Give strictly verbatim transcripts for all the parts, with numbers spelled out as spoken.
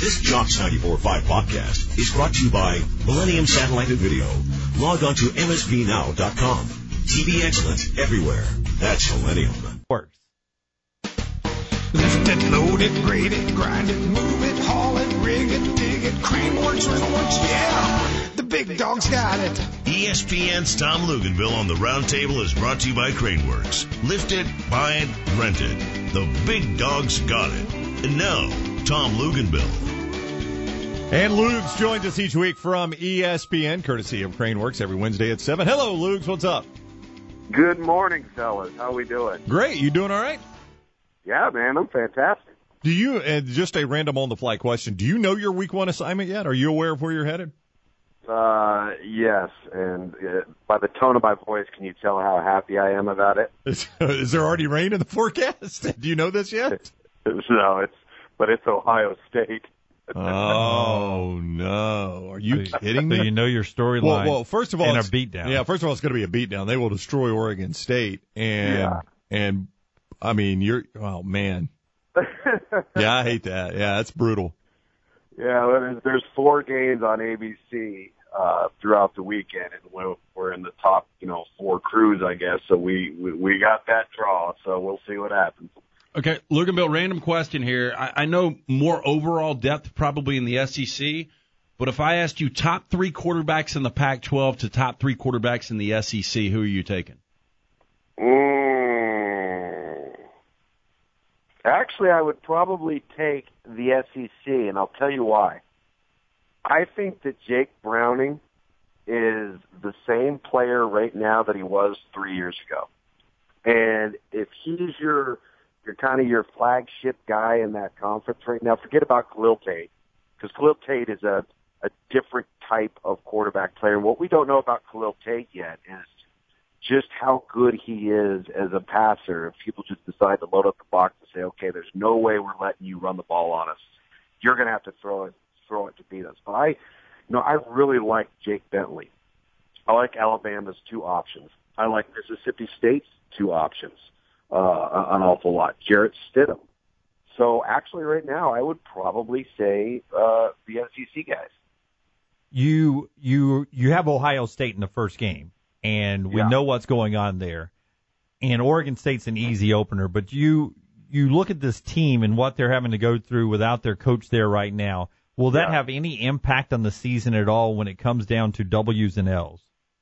This Jocks ninety-four point five podcast is brought to you by Millennium Satellite and Video. Log on to M S V now dot com. T V excellent everywhere. That's Millennium. Works. Lift it, load it, grade it, grind it, move it, haul it, rig it, dig it, crane works, rental works, yeah! The big dog's got it. E S P N's Tom Luganville on the Roundtable is brought to you by Craneworks. Lift it, buy it, rent it. The big dog's got it. And now, Tom Luganville. And Lugs joins us each week from E S P N, courtesy of Craneworks, every Wednesday at seven. Hello, Lugs. What's up? Good morning, fellas. How we doing? Great. You doing all right? Yeah, man. I'm fantastic. Do you, and just a random on-the-fly question, do you know your week one assignment yet? Are you aware of where you're headed? Uh, yes, and uh, by the tone of my voice, can you tell how happy I am about it? Is, is there already rain in the forecast? Do you know this yet? No, it's, but it's Ohio State. Oh, no. Are you kidding me? So you know your storyline. Well, well, first of all, and a it's- beatdown. Yeah, first of all, it's going to be a beatdown. They will destroy Oregon State. And, Yeah. and I mean, you're, oh, man. Yeah, I hate that. Yeah, that's brutal. Yeah, there's, there's four games on A B C uh, throughout the weekend, and we're, we're in the top, you know, four crews, I guess. So we, we we got that draw. So we'll see what happens. Okay, Luganville, random question here. I, I know more overall depth probably in the S E C, but if I asked you top three quarterbacks in the Pac twelve to top three quarterbacks in the S E C, who are you taking? Mm. Actually, I would probably take the S E C, and I'll tell you why. I think that Jake Browning is the same player right now that he was three years ago. And if he's your, your kind of your flagship guy in that conference right now, forget about Khalil Tate, because Khalil Tate is a, a different type of quarterback player. And what we don't know about Khalil Tate yet is just how good he is as a passer. If people just decide to load up the box and say, okay, there's no way we're letting you run the ball on us, you're going to have to throw it, throw it to beat us. But I, you know, I really like Jake Bentley. I like Alabama's two options. I like Mississippi State's two options, uh, an awful lot. Jarrett Stidham. So actually right now I would probably say, uh, the S E C guys. You you you have Ohio State in the first game, and we Yeah. know what's going on there. And Oregon State's an easy opener, but you you look at this team and what they're having to go through without their coach there right now. Will that Yeah. have any impact on the season at all when it comes down to W's and L's?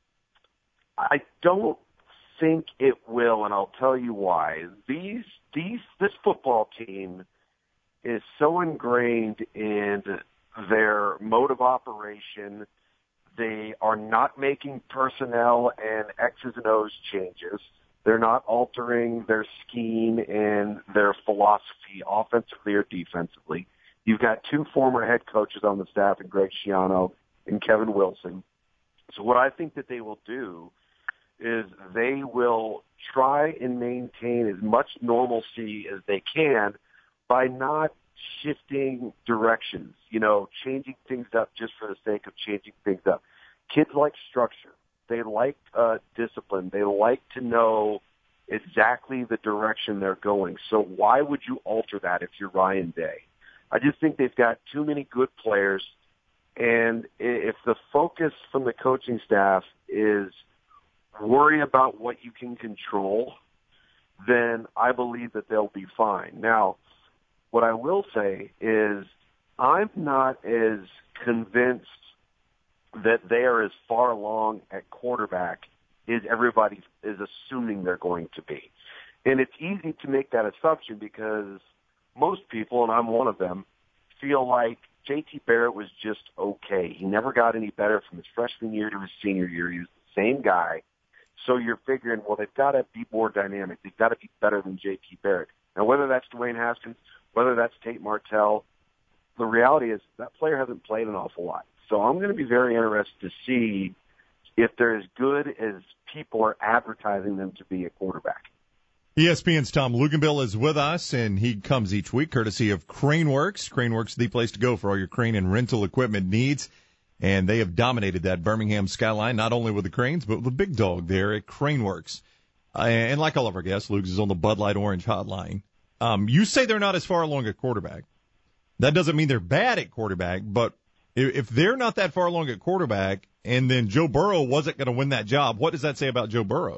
I don't think it will, and I'll tell you why. These, these, this football team is so ingrained in their mode of operation. They are not making personnel and X's and O's changes. They're not altering their scheme and their philosophy offensively or defensively. You've got two former head coaches on the staff, in Greg Schiano and Kevin Wilson. So what I think that they will do is they will try and maintain as much normalcy as they can by not shifting directions, you know, changing things up just for the sake of changing things up. Kids like structure. They like uh, discipline. They like to know exactly the direction they're going. So why would you alter that if you're Ryan Day? I just think they've got too many good players, and if the focus from the coaching staff is worry about what you can control, then I believe that they'll be fine. Now, what I will say is I'm not as convinced that they are as far along at quarterback as everybody is assuming they're going to be. And it's easy to make that assumption because most people, and I'm one of them, feel like J T Barrett was just okay. He never got any better from his freshman year to his senior year. He was the same guy. So you're figuring, well, they've got to be more dynamic. They've got to be better than J T Barrett. Now, whether that's Dwayne Haskins, whether that's Tate Martell, the reality is that player hasn't played an awful lot. So I'm going to be very interested to see if they're as good as people are advertising them to be a quarterback. E S P N's Tom Luganville is with us, and he comes each week courtesy of Craneworks. Craneworks, the place to go for all your crane and rental equipment needs. And they have dominated that Birmingham skyline, not only with the cranes, but with the big dog there at Craneworks. Uh, and like all of our guests, Luke's is on the Bud Light Orange hotline. Um, you say they're not as far along at quarterback. That doesn't mean they're bad at quarterback, but if if they're not that far along at quarterback and then Joe Burrow wasn't going to win that job, what does that say about Joe Burrow?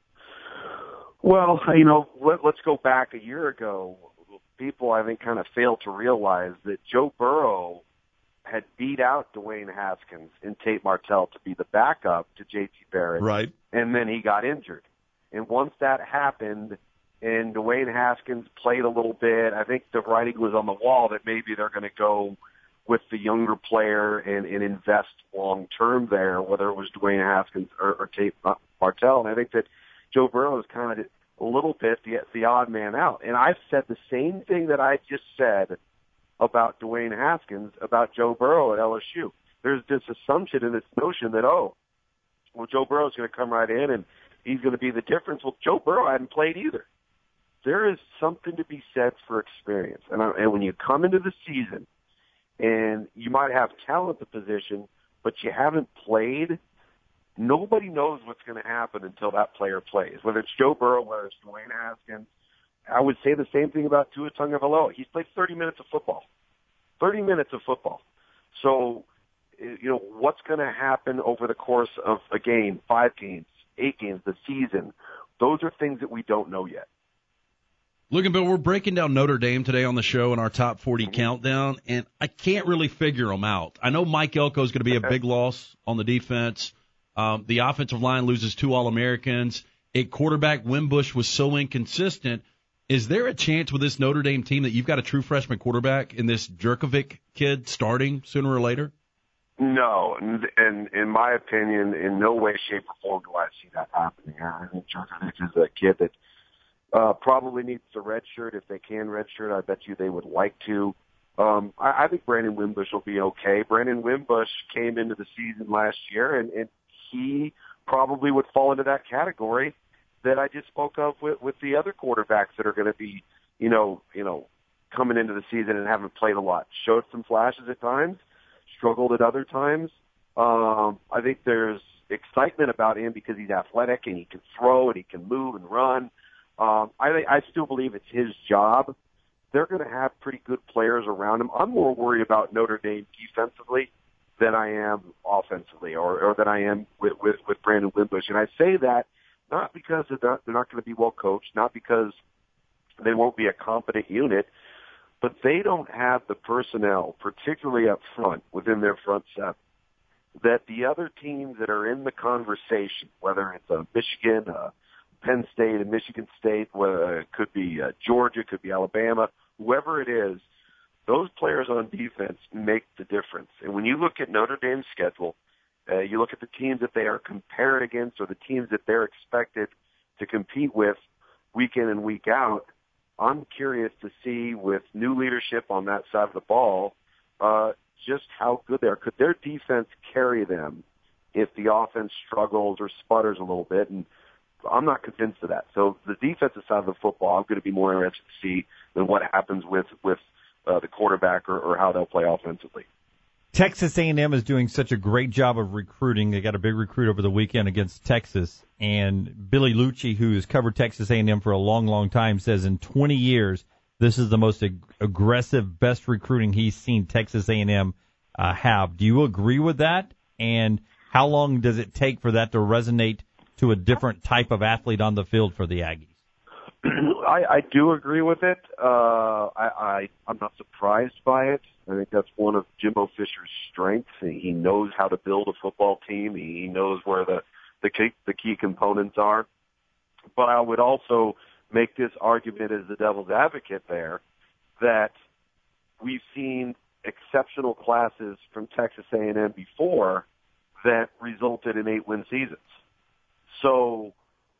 Well, you know, let, let's go back a year ago. People, I think, kind of failed to realize that Joe Burrow had beat out Dwayne Haskins and Tate Martell to be the backup to J T Barrett. Right. And then he got injured. And once that happened and Dwayne Haskins played a little bit, I think the writing was on the wall that maybe they're going to go with the younger player and, and invest long term there, whether it was Dwayne Haskins or, or Tate Martell. And I think that Joe Burrow is kind of a little bit the, the odd man out. And I've said the same thing that I just said about Dwayne Haskins, about Joe Burrow at L S U. There's this assumption and this notion that, oh, well, Joe Burrow's going to come right in and he's going to be the difference. Well, Joe Burrow hadn't played either. There is something to be said for experience. And, I, and when you come into the season and you might have talent at the position, but you haven't played, nobody knows what's going to happen until that player plays, whether it's Joe Burrow, whether it's Dwayne Haskins. I would say the same thing about Tua Tagovailoa. He's played thirty minutes of football. thirty minutes of football. So, you know, what's going to happen over the course of a game, five games, eight games, the season? Those are things that we don't know yet. Look, Bill, we're breaking down Notre Dame today on the show in our top forty mm-hmm. countdown, and I can't really figure them out. I know Mike Elko is going to be a big loss on the defense. Um, the offensive line loses two All-Americans. At quarterback, Wimbush was so inconsistent. Is there a chance with this Notre Dame team that you've got a true freshman quarterback in this Jerkovic kid starting sooner or later? No, and, and in my opinion, in no way, shape, or form do I see that happening. I think Jerkovic is a kid that uh, probably needs to redshirt. If they can redshirt, I bet you they would like to. Um, I, I think Brandon Wimbush will be okay. Brandon Wimbush came into the season last year, and, and he probably would fall into that category that I just spoke of with, with the other quarterbacks that are going to be, you know, you know, coming into the season and haven't played a lot. Showed some flashes at times, struggled at other times. Um, I think there's excitement about him because he's athletic and he can throw and he can move and run. Um, I, I still believe it's his job. They're going to have pretty good players around him. I'm more worried about Notre Dame defensively than I am offensively, or, or than I am with, with, with Brandon Wimbush. And I say that not because they're not, they're not going to be well coached, not because they won't be a competent unit, but they don't have the personnel, particularly up front, within their front seven, that the other teams that are in the conversation, whether it's a Michigan, a Penn State, a Michigan State, whether it could be uh, Georgia, could be Alabama, whoever it is, those players on defense make the difference. And when you look at Notre Dame's schedule, uh, you look at the teams that they are compared against or the teams that they're expected to compete with week in and week out, I'm curious to see with new leadership on that side of the ball uh, just how good they are. Could their defense carry them if the offense struggles or sputters a little bit? And I'm not convinced of that. So the defensive side of the football, I'm going to be more interested to see than what happens with with uh, the quarterback or, or how they'll play offensively. Texas A and M is doing such a great job of recruiting. They got a big recruit over the weekend against Texas, and Billy Lucci, who has covered Texas A and M for a long, long time, says in twenty years this is the most ag- aggressive, best recruiting he's seen Texas A and M uh, have. Do you agree with that? And how long does it take for that to resonate to a different type of athlete on the field for the Aggies? I, I do agree with it. Uh, I, I, I'm not surprised by it. I think that's one of Jimbo Fisher's strengths. He knows how to build a football team. He knows where the, the, key, the key components are. But I would also make this argument as the devil's advocate there that we've seen exceptional classes from Texas A and M before that resulted in eight-win seasons. So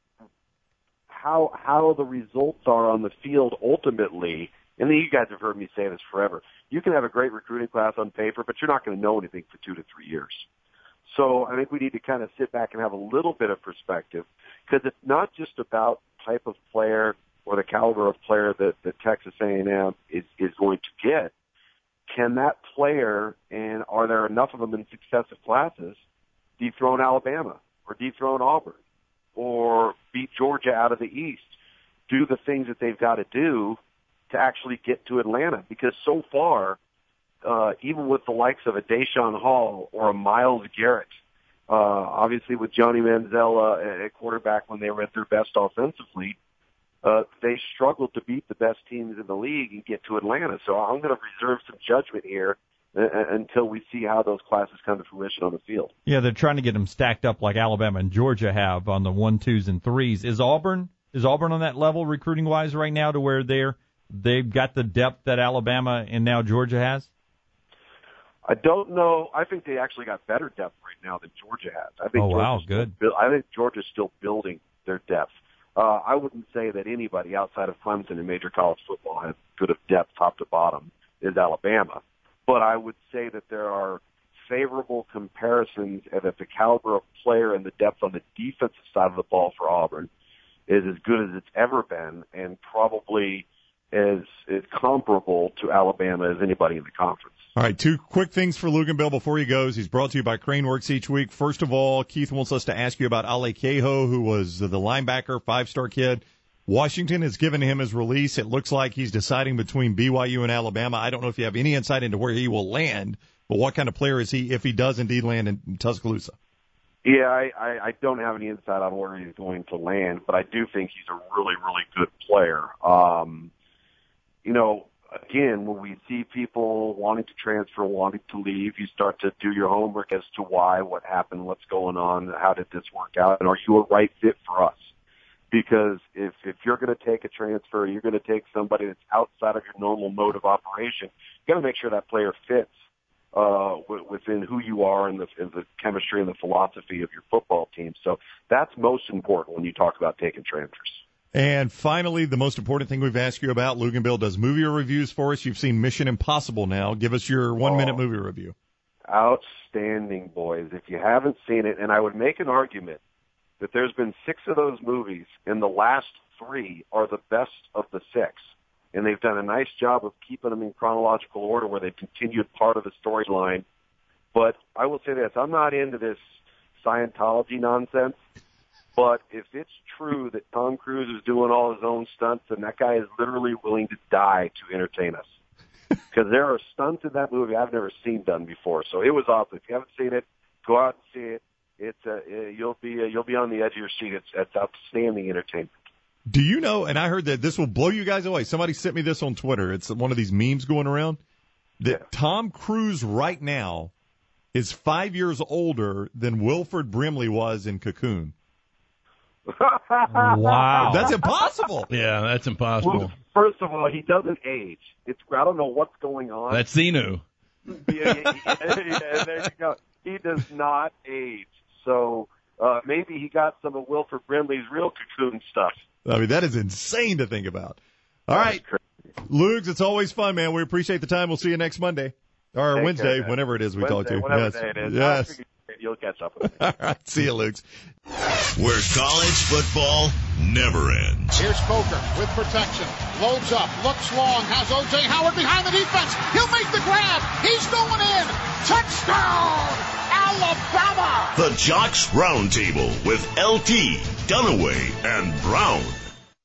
how how the results are on the field ultimately, and you guys have heard me say this forever, you can have a great recruiting class on paper, but you're not going to know anything for two to three years. So I think we need to kind of sit back and have a little bit of perspective, because it's not just about type of player or the caliber of player that, that Texas A and M is, is going to get. Can that player, and are there enough of them in successive classes, dethrone Alabama or dethrone Auburn or beat Georgia out of the East, do the things that they've got to do to actually get to Atlanta, because so far, uh, even with the likes of a Deshaun Hall or a Myles Garrett, uh, obviously with Johnny Manziel at quarterback when they were at their best offensively, uh, they struggled to beat the best teams in the league and get to Atlanta. So I'm going to reserve some judgment here uh, until we see how those classes come to fruition on the field. Yeah, they're trying to get them stacked up like Alabama and Georgia have on the one, twos, and threes. Is Auburn is Auburn on that level recruiting wise right now to where they're they've got the depth that Alabama and now Georgia has? I don't know. I think they actually got better depth right now than Georgia has. I think oh wow, Georgia's good. Still, I think Georgia's still building their depth. Uh, I wouldn't say that anybody outside of Clemson in major college football has good of depth top to bottom is Alabama. But I would say that there are favorable comparisons, and that the caliber of player and the depth on the defensive side of the ball for Auburn is as good as it's ever been, and probably as, as comparable to Alabama as anybody in the conference. All right, two quick things for Luganville before he goes. He's brought to you by Craneworks each week. First of all, Keith wants us to ask you about Ale Cahoe, who was the linebacker, five-star kid. Washington has given him his release. It looks like he's deciding between B Y U and Alabama. I don't know if you have any insight into where he will land, but what kind of player is he if he does indeed land in Tuscaloosa? Yeah, I, I, I don't have any insight on where he's going to land, but I do think he's a really, really good player. Um, you know, again, when we see people wanting to transfer, wanting to leave, you start to do your homework as to why, what happened, what's going on, how did this work out, and are you a right fit for us? Because if, if you're going to take a transfer, you're going to take somebody that's outside of your normal mode of operation, you got to make sure that player fits uh, w- within who you are and the, and the chemistry and the philosophy of your football team. So that's most important when you talk about taking transfers. And finally, the most important thing we've asked you about, Luganville does movie reviews for us. You've seen Mission Impossible now. Give us your one-minute oh, movie review. Outstanding, boys. If you haven't seen it, and I would make an argument that there's been six of those movies, and the last three are the best of the six. And they've done a nice job of keeping them in chronological order where they've continued part of the storyline. But I will say this, I'm not into this Scientology nonsense. But if it's true that Tom Cruise is doing all his own stunts, then that guy is literally willing to die to entertain us. Because there are stunts in that movie I've never seen done before. So it was awesome. If you haven't seen it, go out and see it. It's uh, you'll be uh, you'll be on the edge of your seat. It's, it's outstanding entertainment. Do you know? And I heard that this will blow you guys away. Somebody sent me this on Twitter. It's one of these memes going around. That yeah. Tom Cruise right now is five years older than Wilford Brimley was in Cocoon. Wow, that's impossible. Yeah, that's impossible. Well, first of all, he doesn't age. It's I don't know what's going on. That's Xenu. yeah, yeah, yeah, yeah, there you go. He does not age. So uh, maybe he got some of Wilford Brimley's real Cocoon stuff. I mean, that is insane to think about. All right, Lugs, it's always fun, man. We appreciate the time. We'll see you next Monday or Take Wednesday, care, whenever it is we Wednesday, talk to you. Whatever yes. day it is. Yes. You'll catch up with me. All right, see you, Lugs. Where college football never ends. Here's Coker with protection. Loads up, looks long, has O J Howard behind the defense. He'll make the grab. He's going in. Touchdown, Alabama. The Jocks Roundtable with L T, Dunaway, and Brown.